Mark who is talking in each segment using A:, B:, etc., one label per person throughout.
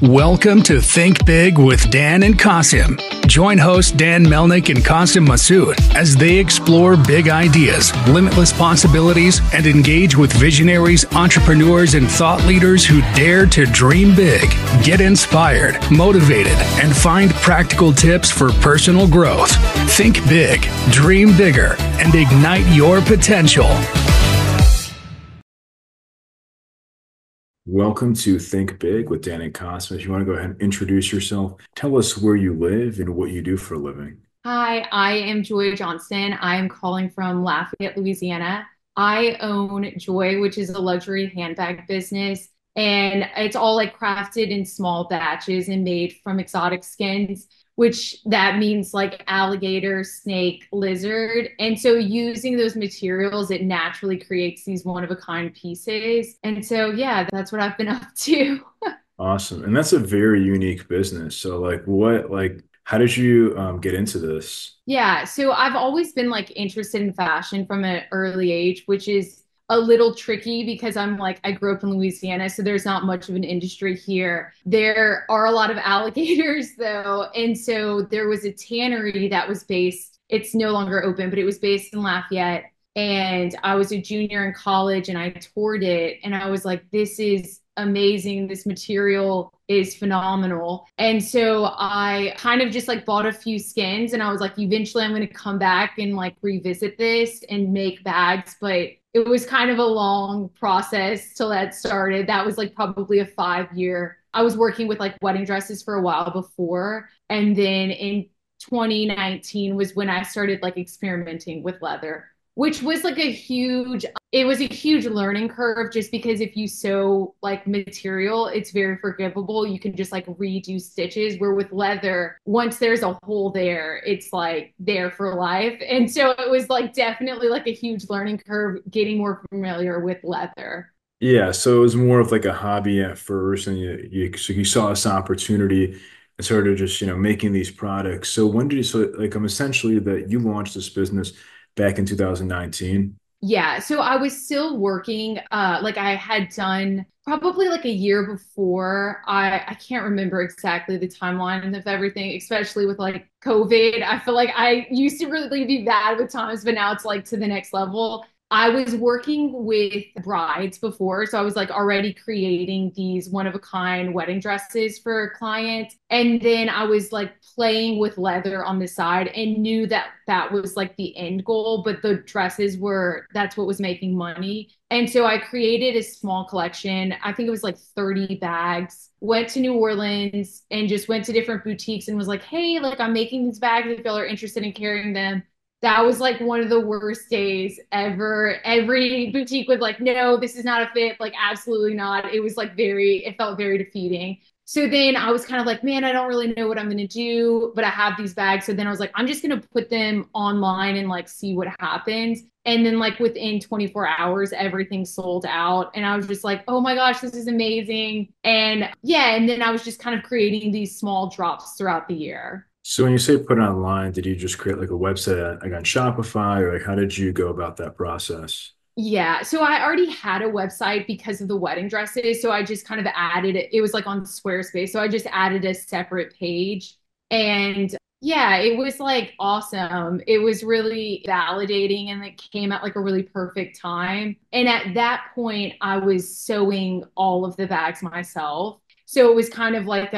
A: Welcome to Think Big with Dan and Qasim. Join hosts Dan Melnick and Qasim Masood as they explore big ideas, limitless possibilities, and engage with visionaries, entrepreneurs, and thought leaders who dare to dream big, get inspired, motivated, and find practical tips for personal growth. Think big, dream bigger, and ignite your potential.
B: Welcome to Think Big with Dan and Cosmo. If you want to go ahead and introduce yourself, tell us where you live and what you do for a living.
C: Hi, I am Joy Johnson. I am calling from Lafayette, Louisiana. I own Joy, which is a luxury handbag business, and it's all like crafted in small batches and made from exotic skins, which that means like alligator, snake, lizard. And so using those materials, it naturally creates these one-of-a-kind pieces. And so, yeah, that's what I've been up to.
B: Awesome. And that's a very unique business. So how did you get into this?
C: Yeah, so I've always been like interested in fashion from an early age, which is a little tricky because I grew up in Louisiana, so there's not much of an industry here. There are a lot of alligators though, and so there was a tannery that was based, it's no longer open, but it was based in Lafayette. And I was a junior in college and I toured it and I was like, this is amazing. This material is phenomenal. And so I kind of just like bought a few skins and I was like, eventually I'm going to come back and like revisit this and make bags. But it was kind of a long process till that started. That was like probably a 5 year. I was working with like wedding dresses for a while before. And then in 2019 was when I started like experimenting with leather, which was like it was a huge learning curve just because if you sew like material, it's very forgivable. You can just like redo stitches, where with leather, once there's a hole there, it's like there for life. And so it was like definitely like a huge learning curve getting more familiar with leather.
B: Yeah, so it was more of like a hobby at first, and you saw this opportunity and started just, making these products. So when did you, so like I'm essentially that you launched this business back in 2019?
C: Yeah, so I was still working. Like I had done probably like a year before. I can't remember exactly the timeline of everything, especially with like COVID. I feel like I used to really be bad with times, but now it's like to the next level. I was working with brides before, so I was like already creating these one of a kind wedding dresses for a client. And then I was like playing with leather on the side and knew that that was like the end goal, but the dresses were, that's what was making money. And so I created a small collection. I think it was like 30 bags. Went to New Orleans and just went to different boutiques and was like, hey, like I'm making these bags if y'all are interested in carrying them. That was like one of the worst days ever. Every boutique was like, no, this is not a fit. Like, absolutely not. It was like it felt very defeating. So then I was kind of like, man, I don't really know what I'm going to do, but I have these bags. So then I was like, I'm just going to put them online and like see what happens. And then like within 24 hours, everything sold out. And I was just like, oh my gosh, this is amazing. And yeah, and then I was just kind of creating these small drops throughout the year.
B: So when you say put it online, did you just create like a website like on Shopify, or like how did you go about that process?
C: Yeah, so I already had a website because of the wedding dresses. So I just kind of added it. It was like on Squarespace. So I just added a separate page. And yeah, it was like awesome. It was really validating and it came at like a really perfect time. And at that point, I was sewing all of the bags myself. So it was kind of like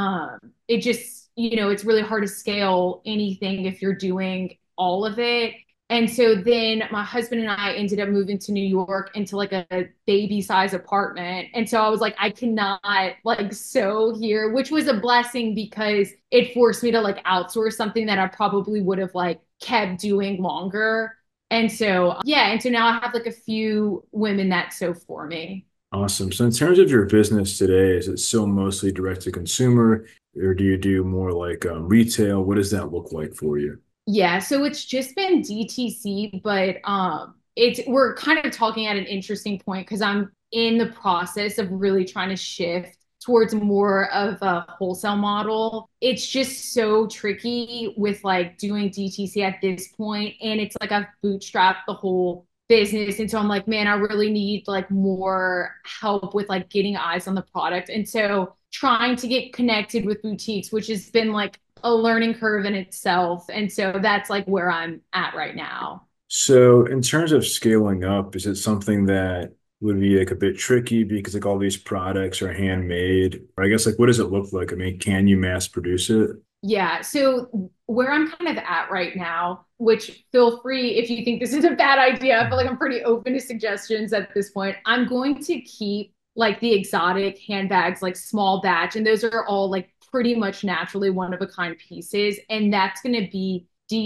C: it just, it's really hard to scale anything if you're doing all of it. And so then my husband and I ended up moving to New York into like a baby size apartment. And so I was like, I cannot like sew here, which was a blessing because it forced me to like outsource something that I probably would have like kept doing longer. And so, yeah. And so now I have like a few women that sew for me.
B: Awesome. So in terms of your business today, is it still mostly direct to consumer, or do you do more like retail? What does that look like for you?
C: Yeah, so it's just been DTC, but it's we're kind of talking at an interesting point because I'm in the process of really trying to shift towards more of a wholesale model. It's just so tricky with like doing DTC at this point, and it's like I've bootstrapped the whole business. And so I'm like, man, I really need like more help with like getting eyes on the product. And so trying to get connected with boutiques, which has been like a learning curve in itself. And so that's like where I'm at right now.
B: So in terms of scaling up, is it something that would be like a bit tricky because like all these products are handmade? Or I guess like what does it look like? I mean, can you mass produce it?
C: Yeah. So where I'm kind of at right now, which feel free if you think this is a bad idea, I feel like I'm pretty open to suggestions at this point. I'm going to keep like the exotic handbags, like small batch, and those are all like pretty much naturally one of a kind pieces. And that's going to be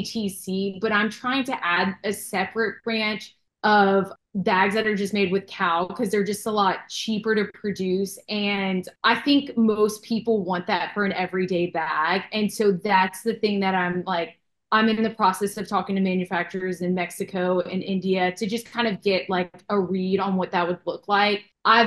C: DTC, but I'm trying to add a separate branch of bags that are just made with cow because they're just a lot cheaper to produce. And I think most people want that for an everyday bag. And so that's the thing that I'm like, I'm in the process of talking to manufacturers in Mexico and India to just kind of get like a read on what that would look like.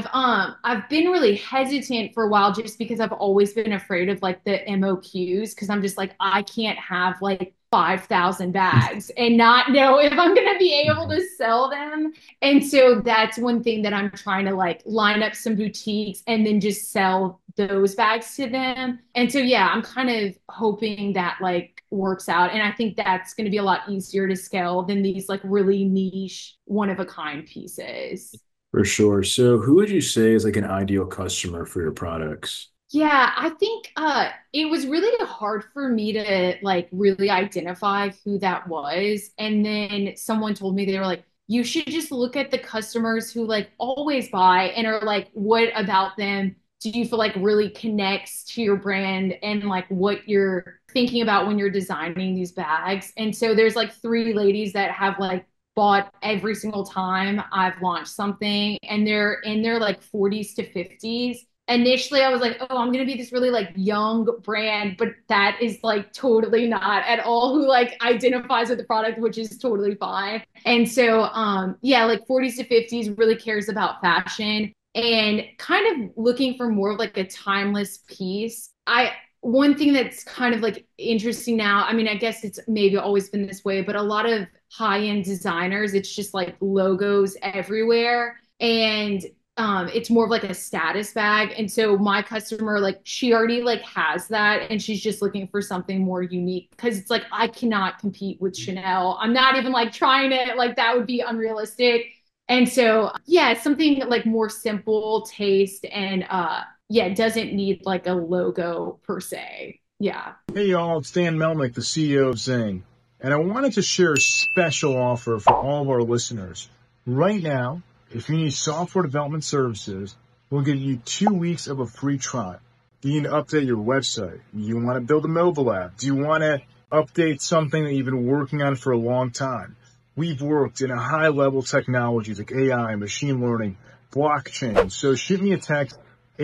C: I've been really hesitant for a while just because I've always been afraid of like the MOQs because I'm just like I can't have like 5,000 bags and not know if I'm going to be able to sell them. And so that's one thing that I'm trying to like line up some boutiques and then just sell those bags to them. And so, yeah, I'm kind of hoping that like works out. And I think that's going to be a lot easier to scale than these like really niche, one of a kind pieces.
B: For sure. So who would you say is like an ideal customer for your products?
C: Yeah, I think it was really hard for me to like really identify who that was. And then someone told me they were like, you should just look at the customers who like always buy and are like, what about them do you feel like really connects to your brand and like what you're thinking about when you're designing these bags? And so there's like three ladies that have like bought every single time I've launched something and they're in their like 40s to 50s. Initially I was like, oh, I'm gonna be this really like young brand, but that is like totally not at all who like identifies with the product, which is totally fine. And so yeah, like 40s to 50s really cares about fashion and kind of looking for more of like a timeless piece. I One thing that's kind of like interesting now, I mean, I guess it's maybe always been this way, but a lot of high-end designers, it's just like logos everywhere. And it's more of like a status bag. And so my customer, like she already like has that and she's just looking for something more unique because it's like I cannot compete with Chanel. I'm not even like trying to like that would be unrealistic. And so yeah, it's something like more simple taste and yeah, it doesn't need like a logo per se. Yeah.
D: Hey y'all, it's Dan Melnick, the CEO of Zing, and I wanted to share a special offer for all of our listeners. Right now, if you need software development services, we'll give you 2 weeks of a free trial. Do you need to update your website? Do you want to build a mobile app? Do you want to update something that you've been working on for a long time? We've worked in a high-level technologies like AI, machine learning, blockchain. So shoot me a text,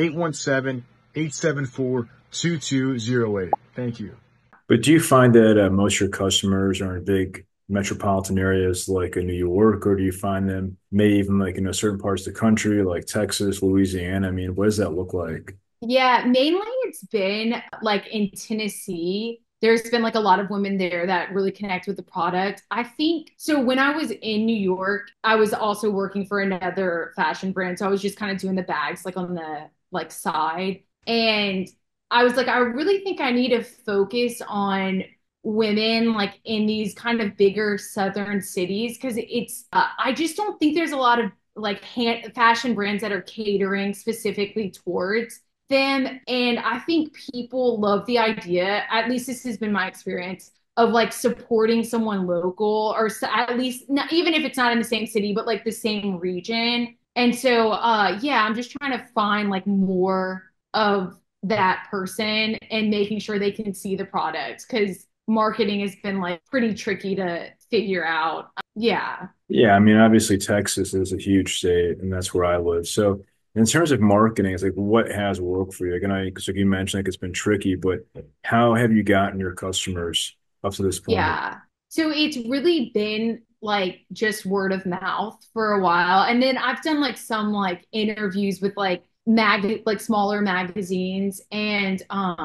D: 817-874-2208. Thank you.
B: But do you find that most of your customers are in big metropolitan areas like in New York, or do you find them maybe even like in certain parts of the country like Texas, Louisiana? I mean, what does that look like?
C: Yeah, mainly it's been like in Tennessee. There's been like a lot of women there that really connect with the product. I think so. When I was in New York, I was also working for another fashion brand. So I was just kind of doing the bags like on the like side. And I was like, I really think I need to focus on women like in these kind of bigger southern cities because I just don't think there's a lot of like fashion brands that are catering specifically towards them. And I think people love the idea, at least this has been my experience, of like supporting someone local or at least not, even if it's not in the same city, but like the same region. And so, yeah, I'm just trying to find like more of that person and making sure they can see the product because marketing has been like pretty tricky to figure out. Yeah.
B: Yeah, I mean, obviously Texas is a huge state, and that's where I live. So, in terms of marketing, it's like what has worked for you? Like, and so you mentioned like it's been tricky, but how have you gotten your customers up to this point?
C: Yeah. So it's really been like just word of mouth for a while. And then I've done like some like interviews with like smaller magazines and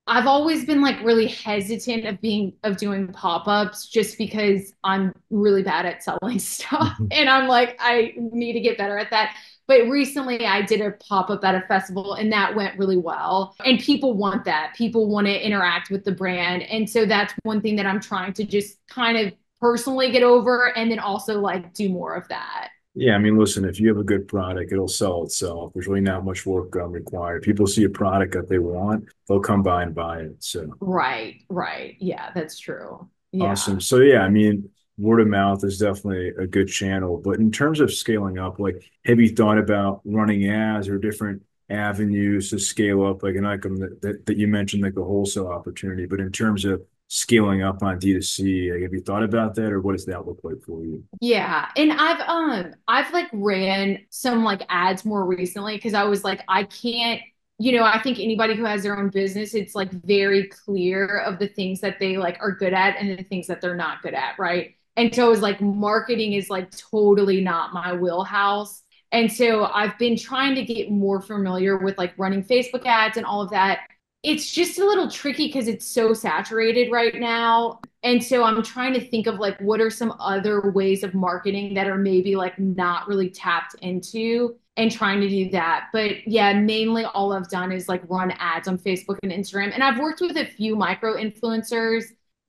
C: I've always been like really hesitant of doing pop-ups just because I'm really bad at selling stuff and I'm like I need to get better at that. But recently I did a pop-up at a festival and that went really well. And people want that. People want to interact with the brand. And so that's one thing that I'm trying to just kind of personally get over and then also like do more of that.
B: Yeah, I mean, listen, if you have a good product, it'll sell itself. There's really not much work required. People see a product that they want, they'll come by and buy it. So
C: Right, right. Yeah, that's true. Yeah.
B: awesome. So yeah, I mean, word of mouth is definitely a good channel. But in terms of scaling up, like, have you thought about running ads or different avenues to scale up? Like, and like that you mentioned, like the wholesale opportunity. But in terms of scaling up on D2C, like, have you thought about that, or what does that look like for you?
C: Yeah. And I've like ran some like ads more recently because I was like, I can't, I think anybody who has their own business, it's like very clear of the things that they like are good at and the things that they're not good at, right? And so it was like marketing is like totally not my wheelhouse. And so I've been trying to get more familiar with like running Facebook ads and all of that. It's just a little tricky because it's so saturated right now. And so I'm trying to think of like what are some other ways of marketing that are maybe like not really tapped into and trying to do that. But yeah, mainly all I've done is like run ads on Facebook and Instagram. And I've worked with a few micro influencers,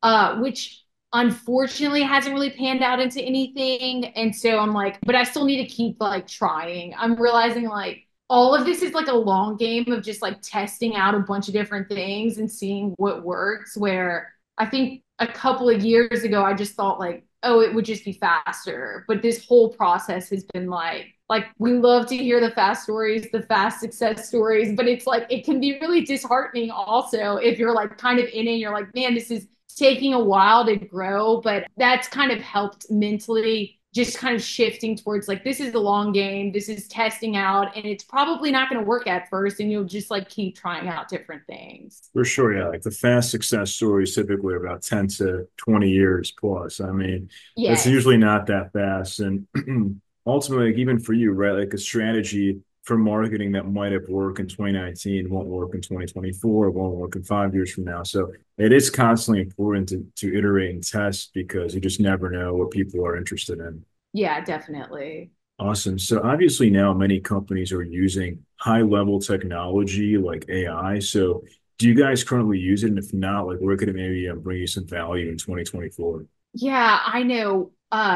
C: which unfortunately hasn't really panned out into anything. And so I'm like, but I still need to keep like trying. I'm realizing like all of this is like a long game of just like testing out a bunch of different things and seeing what works. Where I think a couple of years ago, I just thought like, oh, it would just be faster. But this whole process has been like we love to hear the fast stories, the fast success stories, but it's like it can be really disheartening also if you're like kind of in it and you're like, man, this is taking a while to grow. But that's kind of helped mentally just kind of shifting towards like this is the long game, this is testing out, and it's probably not going to work at first, and you'll just like keep trying out different things.
B: For sure, yeah. Like the fast success stories typically are about 10 to 20 years plus. I mean, it's
C: Yes.
B: usually not that fast. And ultimately, like, even for you, right? Like a strategy for marketing that might have worked in 2019 won't work in 2024, won't work in 5 years from now. So it is constantly important to iterate and test because you just never know what people are interested in.
C: Yeah, definitely.
B: Awesome. So obviously now many companies are using high level technology like AI. So do you guys currently use it? And if not, like where could it maybe bring you some value in 2024?
C: Yeah, I know.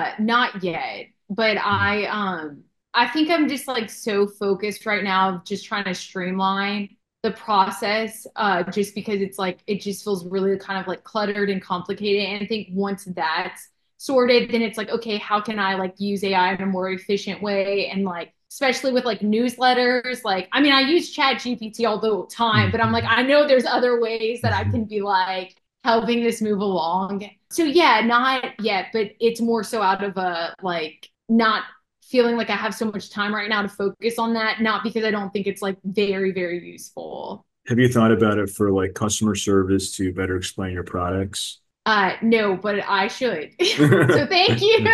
C: Not yet, but I think I'm just like so focused right now of just trying to streamline the process just because it's like it just feels really kind of like cluttered and complicated. And I think once that's sorted, then it's like, okay, how can I like use AI in a more efficient way? And like especially with like newsletters, like I mean, I use Chat GPT all the time, but I'm like, I know there's other ways that I can be like helping this move along. So yeah, not yet, but it's more so out of a like not feeling like I have so much time right now to focus on that, not because I don't think it's like very, very useful.
B: Have you thought about it for like customer service to better explain your products?
C: No, but I should. So thank you.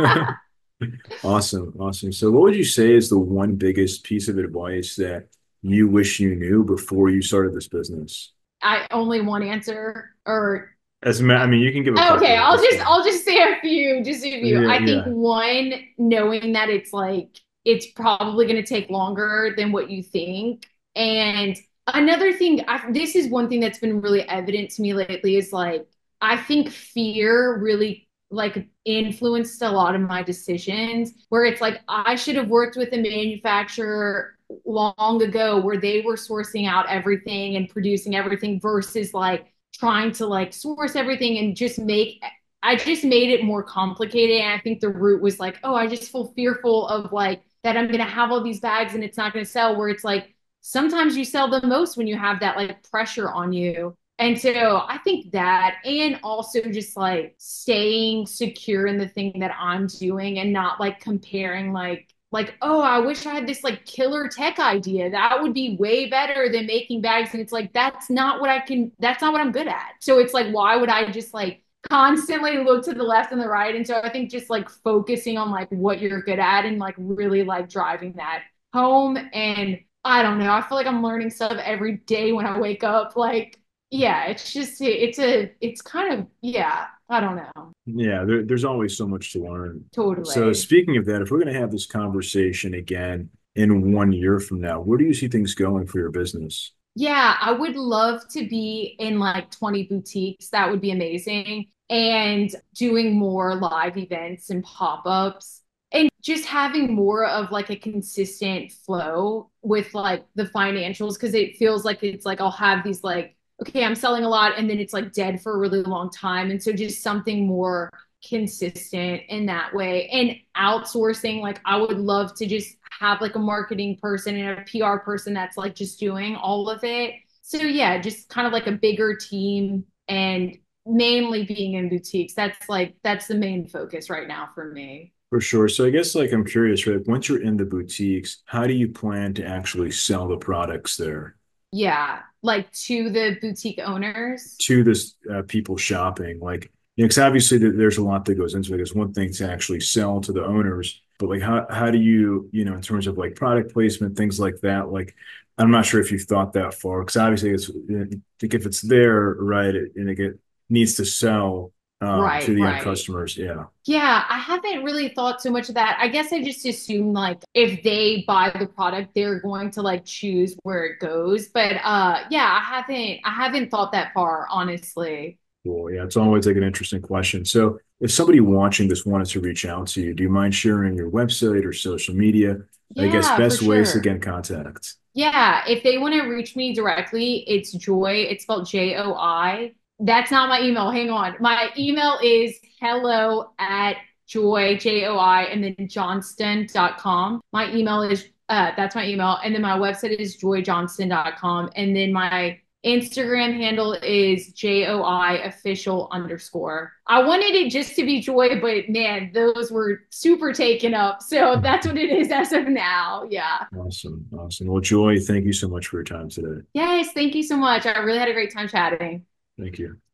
B: Awesome. Awesome. So what would you say is the one biggest piece of advice that you wish you knew before you started this business?
C: I only one answer or
B: I mean, you can give a
C: okay,
B: couple. That's fine.
C: I'll just say a few, just a few.
B: Yeah,
C: I think
B: yeah.
C: one, knowing that it's like it's probably going to take longer than what you think. And another thing, this is one thing that's been really evident to me lately is like I think fear really like influenced a lot of my decisions where it's like I should have worked with a manufacturer long ago where they were sourcing out everything and producing everything versus like trying to like source everything and just make I just made it more complicated. And I think the root was like, oh, I just feel fearful of like that I'm gonna have all these bags and it's not gonna sell. Where it's like sometimes you sell the most when you have that like pressure on you. And so I think that, and also just like staying secure in the thing that I'm doing and not like comparing like oh I wish I had this like killer tech idea that would be way better than making bags and it's like that's not what I'm good at, so it's like why would I just like constantly look to the left and the right. And so I think just like focusing on like what you're good at and like really like driving that home. And I don't know, I feel like I'm learning stuff every day when I wake up, like yeah, it's kind of, yeah, I don't know.
B: Yeah, there's always so much to learn. So
C: Totally.
B: speaking of that, if we're going to have this conversation again in 1 year from now, where do you see things going for your business?
C: Yeah, I would love to be in like 20 boutiques. That would be amazing. And doing more live events and pop-ups and just having more of like a consistent flow with like the financials because it feels like it's like I'll have these like, okay, I'm selling a lot and then it's like dead for a really long time. And so just something more consistent in that way. And outsourcing, like I would love to just have like a marketing person and a PR person that's like just doing all of it. So yeah, just kind of like a bigger team and mainly being in boutiques. That's the main focus right now for me.
B: For sure. So I guess like I'm curious, right? Once you're in the boutiques, how do you plan to actually sell the products there
C: Yeah, like to the boutique owners.
B: to this people shopping? Like, because obviously there's a lot that goes into it. It's one thing to actually sell to the owners, but like how do you, in terms of like product placement, things like that, like I'm not sure if you've thought that far, because obviously like if it's there, right, and it needs to sell to
C: Right,
B: the end
C: right.
B: customers. Yeah.
C: Yeah, I haven't really thought so much of that. I guess I just assume like if they buy the product, they're going to like choose where it goes. But yeah, I haven't thought that far, honestly.
B: Cool. Yeah, it's always like an interesting question. So, if somebody watching this wanted to reach out to you, do you mind sharing your website or social media? I guess
C: Yeah, for
B: best ways to
C: sure.
B: get in contact.
C: Yeah, if they want to reach me directly, it's Joy. It's spelled Joi. That's not my email. Hang on. My email is hello at Joi, and then johnston.com. My email is that's my email. And then my website is joyjohnston.com. And then my Instagram handle is JOI official underscore. I wanted it just to be Joy, but man, those were super taken up. So that's what it is as of now. Yeah.
B: Awesome. Awesome. Well, Joy, thank you so much for your time today.
C: Yes, thank you so much. I really had a great time chatting.
B: Thank you.